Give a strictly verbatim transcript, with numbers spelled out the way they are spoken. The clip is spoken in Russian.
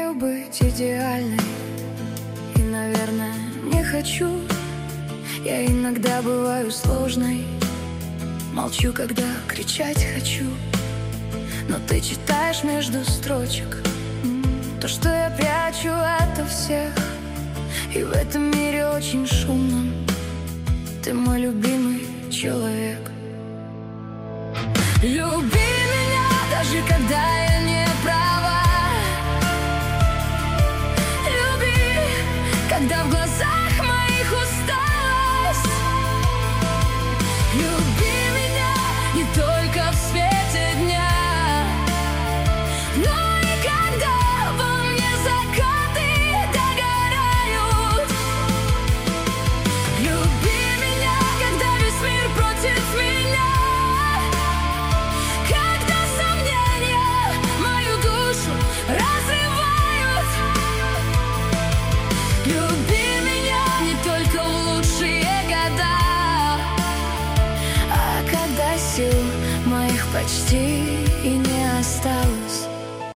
умею быть идеальной и, наверное, не хочу. Я иногда бываю сложной, молчу, когда кричать хочу. Но ты читаешь между строчек то, что я прячу ото всех. И в этом мире очень шумном ты мой любимый человек. Люби меня, даже когда я не права. Люби, когда в глазах моих усталость. Люби меня не только в свете дня, но и когда во мне закаты догорают. Люби меня, когда весь мир против меня, когда сомнения мою душу разрывают. Люби меня не только в лучшие года, а когда сил моих почти и не осталось.